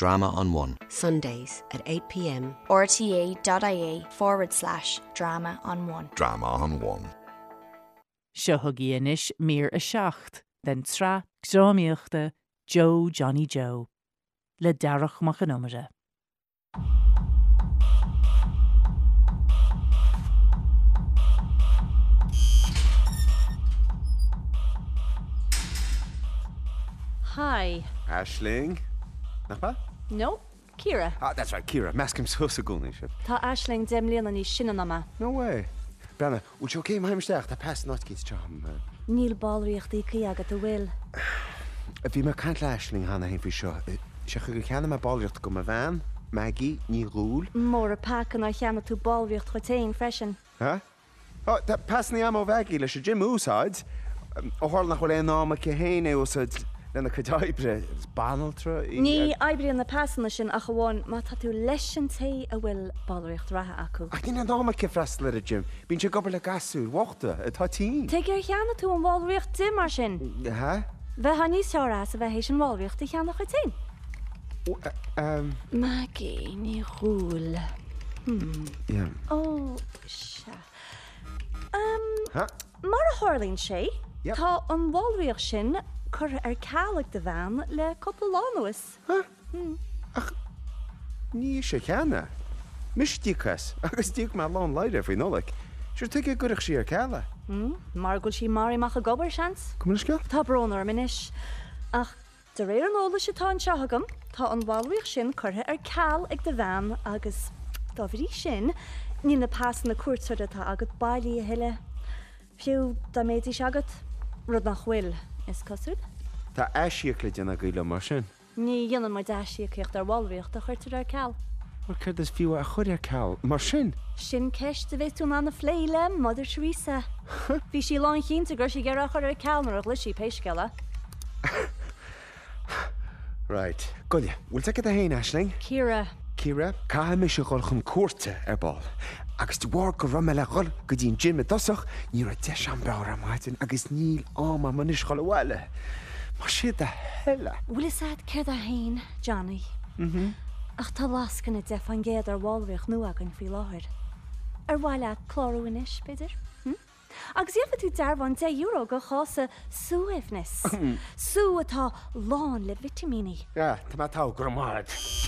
Drama on One. Sundays at 8 p.m. rte.ie/drama on one. Drama on One. Seo thugaíonis mír a seacht, den tra grámíochta Joe Johnny Joe. Le dearach mach an umire. Hi. Aisling. Nachba? No, Ciara. Ah, that's right, Ciara. Mascum so gulni ship. Tá Aisling déimlíon ní sinna ama. No way. Brenna, would you okay my mistake? That pass not kids charm. Níl ballríochtaí chu agat a bhfuil. If you can't Aisling Hannah hin fi sure. She could can my ballricht go my van, Maggie, ní rule. Mór a pacan ar cheanna tú ballríocht chutéin freisin. Huh? Oh, that pass ni amo vagi le Jim úsáid. O hor nach bhfuil ná a cehéine úsáid lena cadaibre banaltra. Ní eibríon na pasanna sin a bháin má tá tú leis an té a bhfuil ballríocht ratha acu. Ach ní ná a cefrast le Jim. Bín se gobar le gasú, wachta, atá tí. Te ar cheanna tú an ballríocht dim mar sin. Ha? Bheit ha níos seárás a bheit hééis an ballríocht i cheanna chutéin. Maggie ní rúil. Yeah. Oh, se. Ha? Mar a hálíonn sé, Yep. tá an bhálríoch sin chur ar cealaach de bhean le coppla lánuas. Ach, ní sé cheanna. Mistíchas, agus tíoch má lán leidir fao nólaigh. Sure tuige gurach sí ar ceala. Mar gúil sí maríach a gobar seans. Cumnisce? Tá brónar minis. Ach, de réir an óla se tá an seathagam, tá an bhálríoch sin chutha ar ceal ag de bhean agus dá bhrí sin, ní na pásan na cuairteir atá agat bailí a heile. Fiú dá méidí se agat, rud nach bhfuil is cosúd. Tá eisiach le déanana gaile mar sin. Ní dhéanaan mar deisí chéocht ar bhálríocht a chuirteir ar ceal. Mar chuir is fiú a chuir ar ceall mar sin. Sin ceist a bheith tú anna phléile, Mother Teresa. Bhí sí lán chénta gur sí ggéire chuir ar ceal mar a gluisí péisceile. Right. Goile, bhfuil take a hain Aisling? Ciara. Ciara, cá me se gáil chun cuarta ar ball. Agus tú bhar go ram le gáil go dtíon Jim a dosach, ní ra de an bear am haitin agus níl áma manis gáil bhile. Mar siad a heile. Bhfuil is ad céir a hain, Johnny. Ach tá lascan a def an géad ar bhálríoch nu agan fí láthir. Ar bhile chlóruinis, beidir? Agus ifa tú darbhain €10 go chása suúhefnis. Sú atá lán le vitamíní. Ja, tá má tá gur máid.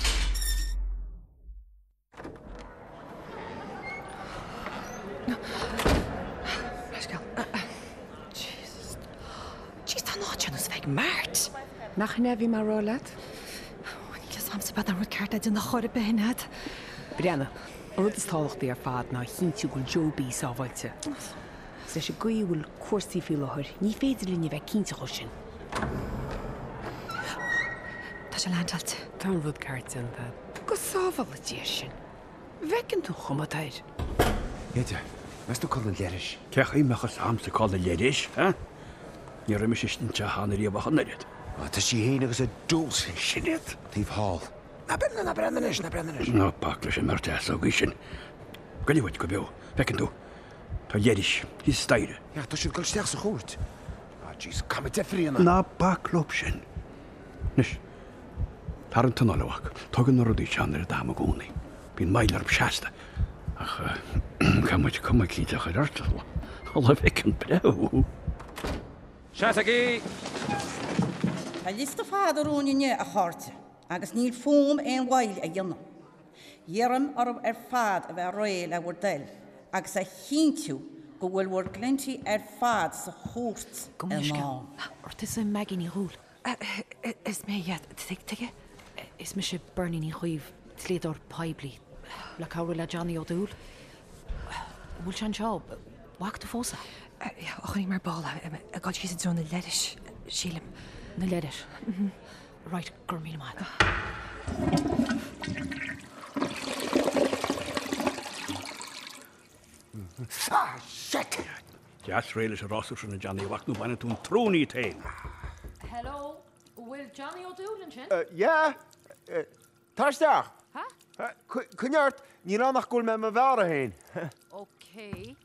Jesus. Jeez, tá náteanús bheith mát. Nach nefí mar rólad? Nílas am sa bad an rud ceart idir na chóir behinad. Brianna, rud is tálacht ar fad ná chinú goil Joby sábhailte. Sa sé goíhfuil cuasaí fi láthir, ní féidir líne bheith cínta chu sin. Tá sé leantalt. Tá an rud ceart an bheith. Go sábhal a tíir sin. Bhecinn tú chumatáir. Idir, mes tú coil an leiris? Ceach imachas amsa cáil a leiris, ha? Ní ra mis istinse hána ríomh chanarid. Tá sí héana agus a dús sinad. Tíh hall. Na brennenis. Ná bach leis an mar teas a sin. Ganíhaid go beo, fecinn tú. Tá leiris, hí staire. Ja, tá siad goil steach sa chóirt. Jeez, kam it defrianna. Ná bach lop sin. Nis, tar an tunalawach, tugan na rudí sean ar a dám a gúnaí. Bhín mailar ab seasta. Ach, camuid cuma cíteach ar artal. Alla fecinn breu. Seatagí! Tá lista fádarúine a cháte, agus níl fóm éon bhail a dhéanam. Dhéaran arb ar fad a bheith réil a bhar deil, agus a chintiú go bhfuil bhar glintí ar fad sa chóst Go muisce. Ort is Maggie ní rúil. Is mé iad, tuige? Is me se burní ní chuomh tléador paibli. Le cabhfuil le Johnny ó dúil. Bhfuil se an seo, bhacht fósa? Ochí mar ball a gáil sí an na leiris sílim. Na leiris? Right, gur mí mai. Ah, shit! Jas réile a Rossú na Johnny bhacht nú baine tún tróní tain. Hello, will Johnny O'Dolan sin? Ja, táisteach. Ha? Cunneart, ní ránach gúil me bhar a hain. Okay.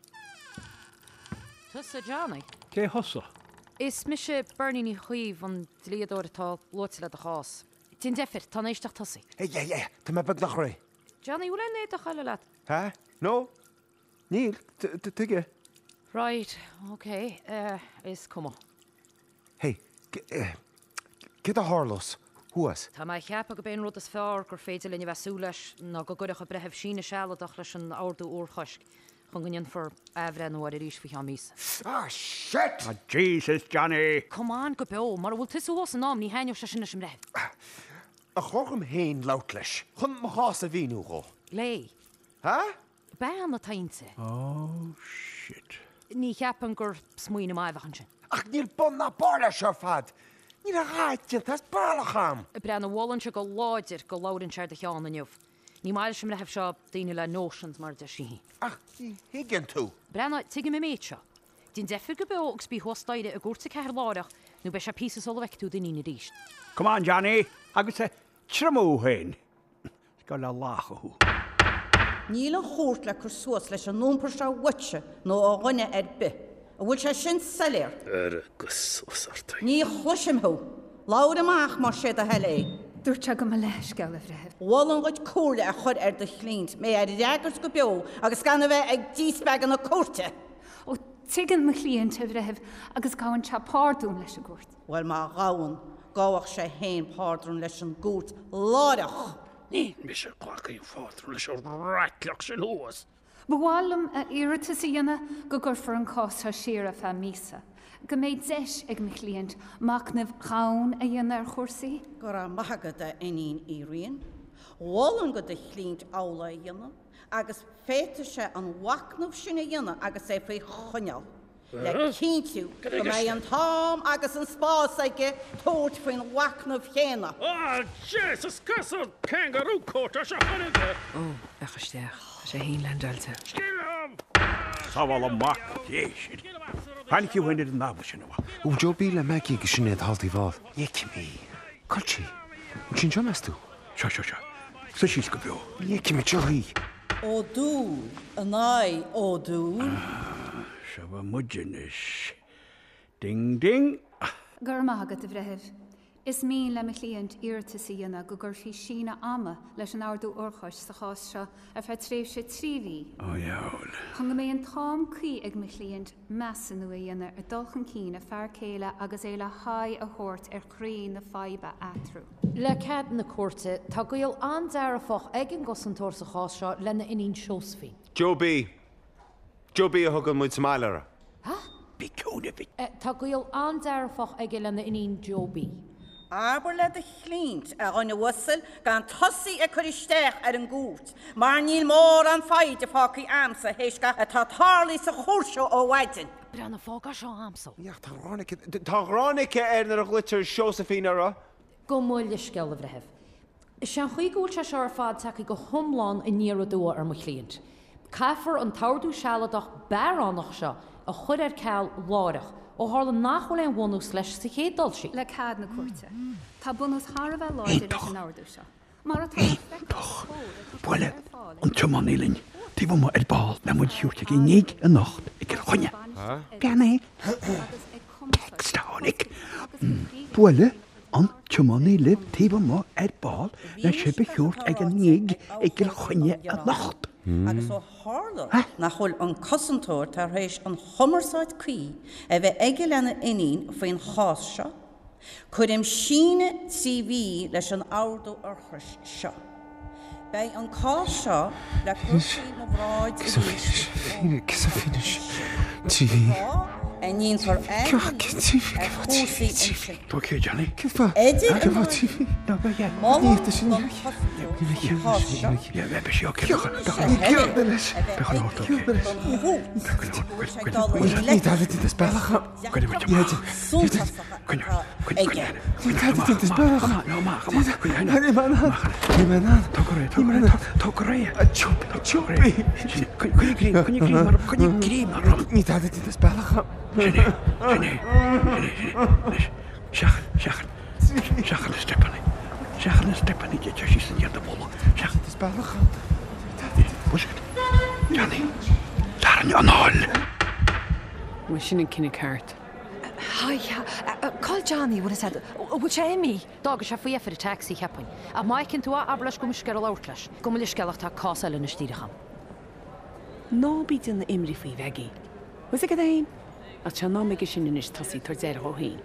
Tusa Johnny. Cé hosa? Is mi se burní ní chuomh an dlíador atá lótile a chás. Tín defir tá éisteach tosaí. É, Tá me bag nach ré. Johnny bhfuil é a chaile leat. Ha? No? Níl, tuige. Right, okay, is cuma. Hey, get a Harlos. Huas. Tá mai cheappa go ben rud is fearr gur féidir lenne bheitsú leis ná go goideach a bretheh sína sealadach leis an áardú úrchoisc chun gannn for ehre nó a ríis fa mís. Ah, shit! Oh, Jesus, Johnny! Come on, go beo, mar bhfuil tisúhas an nám ní heineoh se sinna sem reh. A chorm héin laut leis. Chun ma chás a víú go. Lé. Ha? Ben na tainte. Oh, shit. Ní cheapan gur smuoine maidhachan sin. Ach, níl bon na barla se fad. Níl a ráitin, tas barlacham. Brenn na bhálann se go láidir go láirin seir de cheán na nniuh. Ní maiile sem leheh seo daine le nótions mar de sí. Ach, higgin tú. Brenn tuige mé méid seo. Dín defir go beo agus bí hóstaide a gúirta ceir láireach nó be se písa sola bheictú daine ríist. Come on, Johnny. Agus e trimú hain. Go le láchaú. Níl an chót le chur suas leis an nómpar se witse nó a ghine be. A bhfuil se sin saléir. Agus osarta. Ní chluisim thu. Láir amach mar sé a helé. Dúirte go leis ge le bhreh. Bhálan goid cóla a chud de chlínt, mé réagars go beo agus gan bheith ag díosbe an na cóirte. ó tuigeann mo chlíonn te bhreh agus gáin tepáún leis a gúirt. Bhfuil má gáhan gáhah sé héin pádrún leis an gút láireach. Ní mi se chhlachaí fátrú leis ráitleach sin huas. Bhálam a iirita sa dhéine go gur for an cósa siar a fe mísa. Go méid deis ag mi chlíonn macnamh chaún a dhéana ar chósaí. Gur a maigad a iníon íríonn, bhálan go de chlínt ála dhéanam, agus féta sé an wacnamh sinna dhéanam agus é faoi chuneal. Le cíntiú go mé an tám agus an spás aige tót faoin wacnamh chéna. Oh, Jesus, casal kangaroo coat a se hanide. Ó, echasteach, sé hín lendalte. Skillam! Sábhal amach, jéisiid. Hannig í bhainir an nábu sin bha. Ú Jo bíle me í go sinnéad haltaí bháil. Iici mí. Coltí. Ú sin Jo meú. Se. Sa síos go beo. Iici me Joí. Ó dú, an áid ó dú. Se bh muidinis. Ding, ding. Gur mágad a bhreh. Is mí le me chlíonn iirita sa dhéine go gur fi sína ama leis an áardú orchois sa chás seo a fe tréh sé tríhí. Ó, jaul. Chun go mé an tám chuí ag me chlíonn measa nu a dhéine ar dulchan cí a fear céile agus é le haid a thuirt ar chrí na faiba atrú. Le cead na cuarta, tá goil an dearafach ag an gosantóir sa chás seo lena inín seosfaí. Jo bí a thugan muid smáilara. Bí cúna bí. Tá goil an dearafach ag lena inín Joby. Aber le de chlínt a ghine whistle gan tosaí a chuiristeach ar an gút. Mar níl mór an fáid a fácaí amsa héisca a tá tharlaí sa chóirseo ó bhaidin. Brenn fága seo amsa. Iach, tá ránice ar a glitir Josephine ara. Go muile sceil a bhreh. Is sean chuí gúil se seir fad take go thomláin i níradú ar mo chlíonn. Caafar an tárdú sealadach bearránach seo a chud ar ceall láireach ó hála nachhfuil an bhhanús leis sa chédal sí. Le cad na cuairte. Tá bunús thar bheith láidir leis an áardú seo. Mar atá Bhile, an tumanílinn. Tí bh mar ball na muid siúrte í níag a nacht ag gur chuine. Ganna. Stánig. Bhile, an tumaníli tí bh mar ball na sibe siúrt ag an níag ag gur chuine a nacht. Agus ó hála nach chuil an cosantóir tar rééis an chomarsáid cuí a bheith aige lena inín faoin chás seo, chuir síne CV leis an áardú orchais seo. Bei an cás seo le chusaí mo bhráid Cos a finis. TV. a níon tar Tó ché, Johnny? Cyfa. Edir Cyfa TV. No, ba ie. Níta sin. Ie, bebe si o cyrch. Cyrbeles. Bech yn ordo. Ní dafyd yn dysbelach. Siachan y Stephanie. Siachan y Stephanie, je tjus sy'n jad y bolo. Siachan y Dysbelach. Bwysgyd. Johnny. Dar yn ôl. Mae sy'n yn cyn y cart. Call Johnny bhfuil said bhfuil sé mí. Dágus se faoí for a taxi chepain. A maicinn tú ablas go scar láirtlas, go le sceachtá cáil na stíirecha. Nó bíd an imrí faoi bheigi. Was go daon? A te ná meige sin inis tasí tar déir ó hain.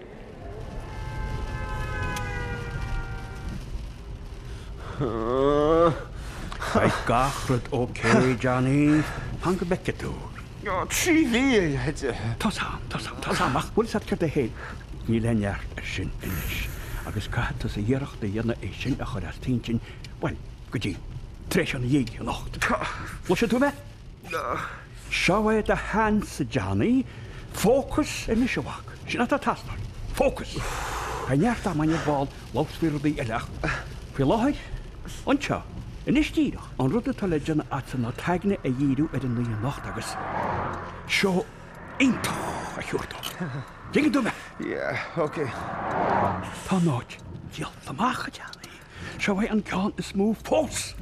Hai gachrad ó Kerry Johnny, hang go becca tú. Trí bhí Tásam, ach bhfuil sad ceir a héad. Ní leneart sin inis. Agus caitá a dhéireachta dhéanana é sin a chur as tin, well, go dtí, tréis an dhéag an nacht. Bhil sé tú bheith? Seoid a hand sa Johnny, fócus in seoach. Sin a tastar. Fócus. Tá neart am maine bháil láspíirdaí eileach. Fi láid? Anseo. In istíireach an rud tá leidirna atsa ná teagna a dhíú ar an líon nacht agus. Seo intá a chuúirtá. Dinge tú bheith? OK. Tá náid díalt amach a Johnny. Seo é an ceán is smú fós.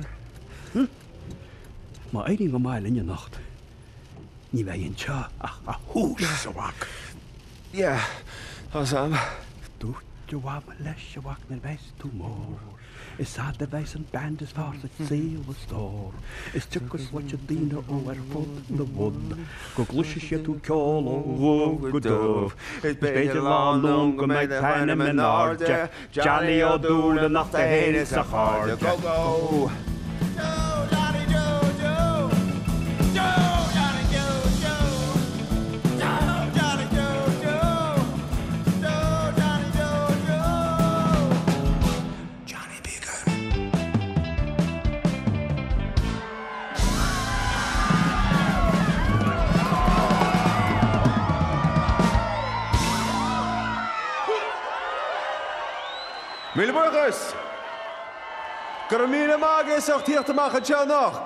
Má éirí go máil in nacht. Ní bheith on teo ach a hús seoach. Tá sam. Dúirt de bhhaim leis seoach na bheits tú mór. Is sad the base and band as far as the sail was store. Is took us what you dina over foot in the wood. Go glushes you to call oh good dove. It's been a long go make the hand in order. Johnny O'Doul and not the head is a hard. Go. Míle burgers! Gur míle mágus auch tíocht amach an seo nach.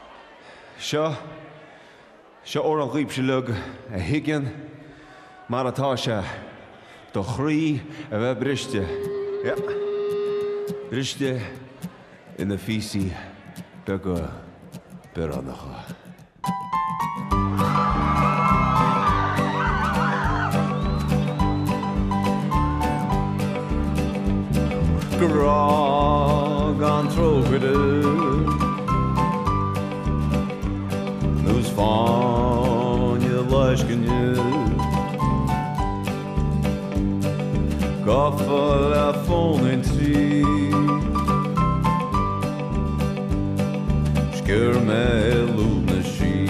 Seo ó an ghuiib se lug a higgin mar atá se do chrí a bheith briste. Briste ina físaí be go berannacha. Grog an trógade Nús fáinne leiscinne Gafa le fónin trí Scur me lúna sí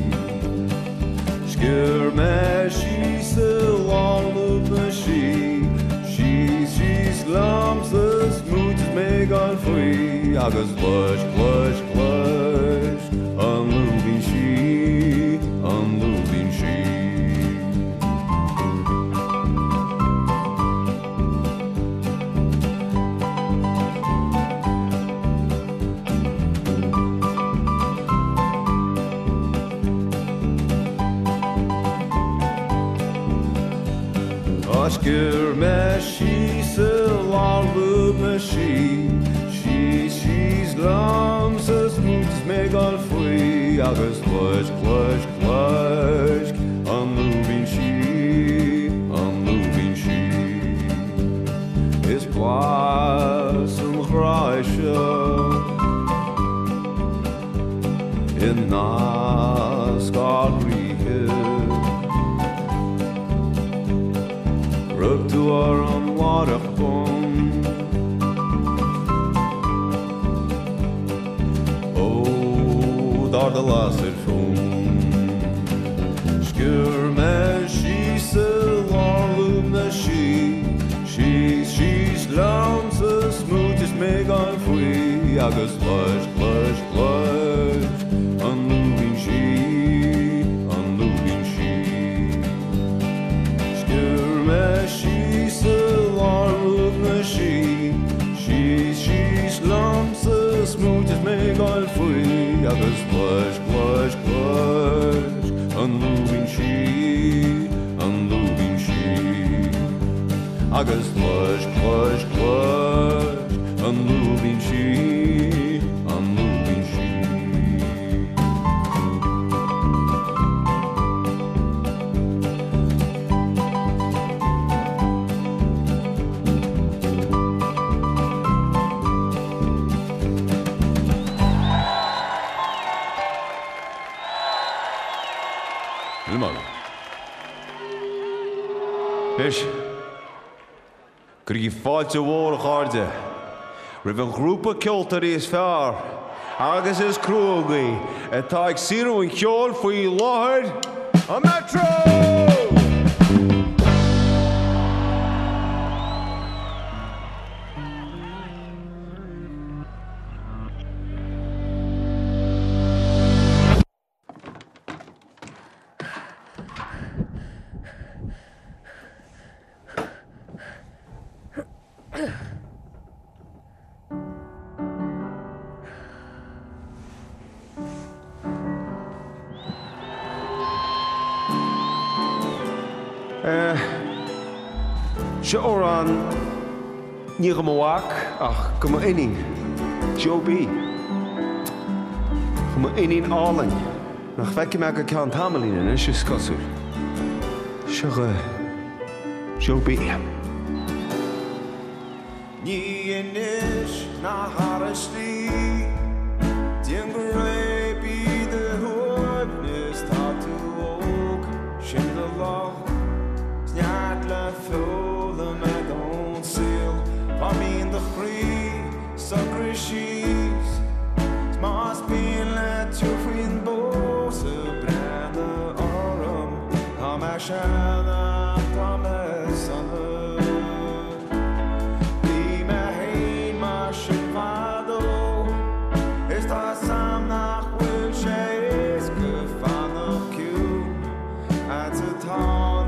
Scur me sí sa lán lúna sí She's lumps the smooth make on free. Agus blush, unloving she. Oscar Meshi, long loop machine. She's lumps as smooth make on free. Agus blush, unloving she. Is blossom Russia in Nascari Hill. Rug to our own water pond. Oh, dar the last phone. Skur me, she's a long loop machine. She's long so smooth as make on free. Agus blush, unloving she. Skur me, she's a long loop machine. She's long so smooth as make on free. Agus blush, unloving she. Agus blush, unloving she. Is. Grí fáilte mhór cháde. Rih an grúpa ceoltar is fearr. Agus is cruagaí. Atá ag siadú an cheol faoi láthir a Metro! Se órán ní go mhaach ach go ining Joe B. Go ining álainn nach feici me go ceann tamlína is is cosú. Se go Joe B. Ní inis na haristí Dian go raibh the huibnis tá tú óg sin do lá Sneart le fóla me don síl Tá mín do chrí sacrí síos Smás bíon le tú faoin bós a brenda orm Tá me seanna tá me sanna Bhí me hain mar sin fadó Is tá sam nach bhfuil sé is go fannach ciú At a tá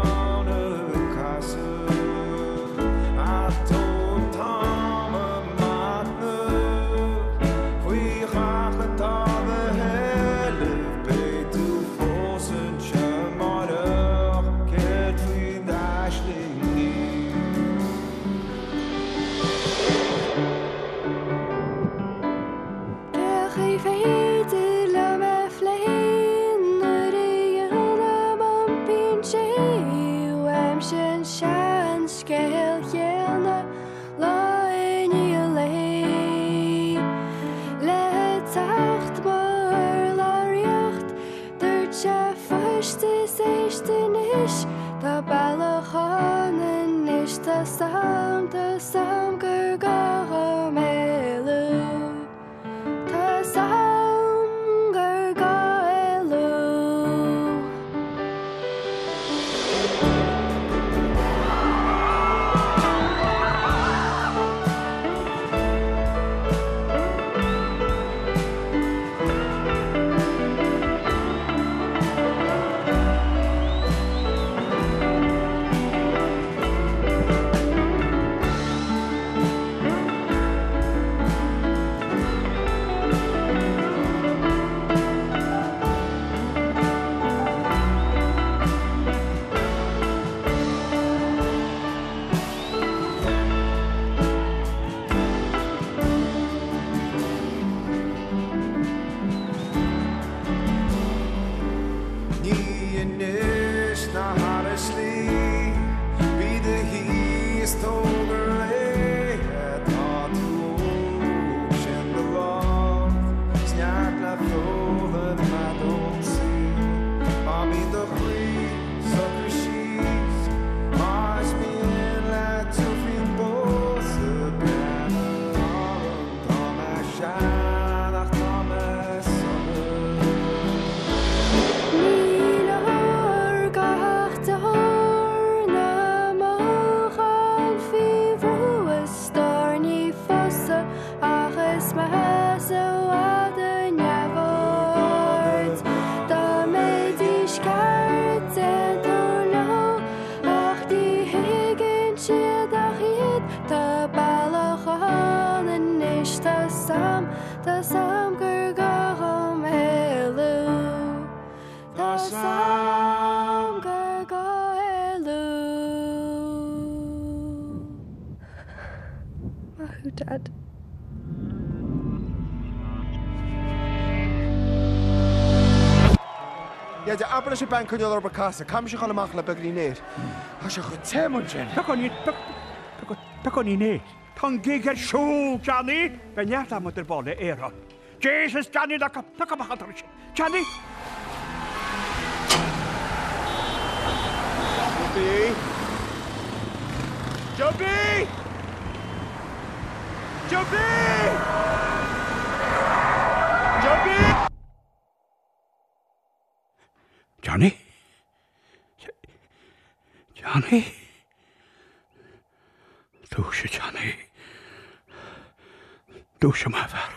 Dad. Ja, de apel is bank kun je op casa. Kam je gaan maken bij die neer. Als je goed temmen zijn. Dat kan niet. Dan giger show, Johnny. Ben jij daar met de ballen era? Jesus, Johnny, dat kan maar gaan. Johnny. Joby! Joby! Joby! Johnny? Johnny? Dúise, Johnny. Dúise má bhar.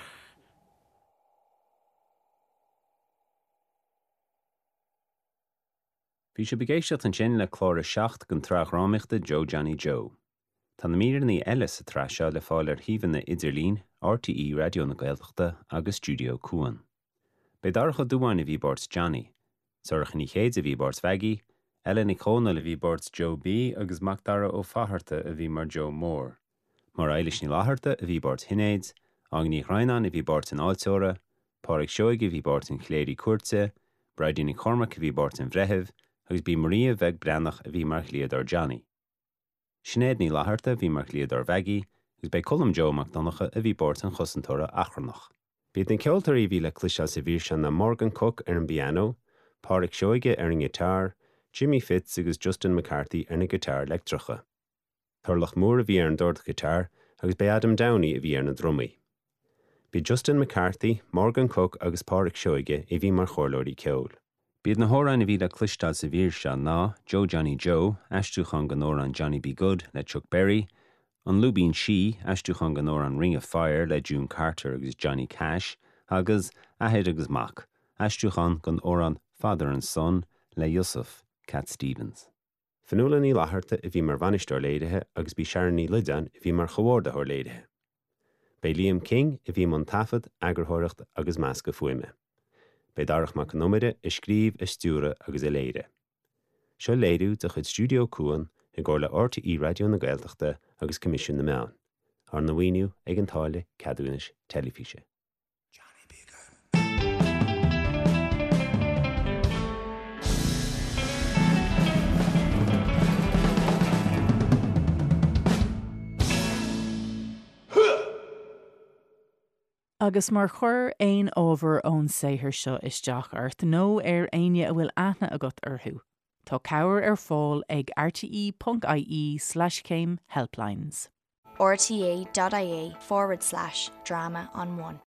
Bhí sé begéisteach an sin le chlóra 7 gon trachrámiachta Joe Johnny Joe. Tá na míreannaí eile sa traseo le fáil ar híomhanna Idirlín, RTE Radio na Gaeltachta agus Studio Cuan. Beidaracha dúhain a bhí bort Johnny, sorach ní chéad a bhí bort Veggie, eile ní cóna le bhí bort Joe B agus macdara ó faharta a bhí mar Joe Moore. Mar eilis ní láharta a bhí bort Hinéids, Agní Rainan a bhí bort in Áilteora, Pádraig Seoig a bhí bort in Chléirí Cuirte, Bradíní Cormac a bhí bort in Bhrethibh, agus bí Maria Bheag Brannach a bhí mar chliadar Johnny. Sinéad ní láharta a bhí mar chliadar Veggie, agus bei Colm Joe MacDonacha a bhí bort in Chosantóra Achrannach. Bhíad an ceoltarí bhí le cliseal sa bhír sean na Morgan Cook ar an piano, Pádraig Seoige ar an gitar, Jimmy Fitz agus Justin McCarthy ar na gitar electricha. Thurlach Moore a bhí ar an dúirt gitar, agus bei Adam Downey a bhí ar na drumí. Bhí Justin McCarthy, Morgan Cook agus Pádraig Seoige a bhí mar chorlóirí ceol. Bíad na hóráin a bhí le clisteáil sa bhír seán ná Joe Johnny Joe, aisteúchan go nóir an Johnny B. Good le Chuck Berry, an Lubín She, aisteúchan go nóir an Ring of Fire le June Carter agus Johnny Cash, agus Ahead agus Mac, aisteúchan go nóir Father and Son le Yusuf, Cat Stevens. Fanúla ní láharta a bhí mar bhainisteoir léirithe agus bí Sharon ní Lidan a bhí mar chomhórdathir léirithe. Bei Liam King a bhí man tafad, agurthireacht agus measca fuime. Bei darach mac nómide i scríb, i stúra agus i léire. Seo léirú de chud Studio Cuan i gcóir le RTE Radio na Gaeltachta agus Comisiún na Meán. Ar na bhaoiniú ag an táille cadúinis telefíse. Agus mar chur aon ábhar ón saothar seo isteach ort nó ar aine a bhfuil aithne agat orthú. Tá cabhair ar fáil ag rte.ie/céim helplines. rta.ie/drama on 1.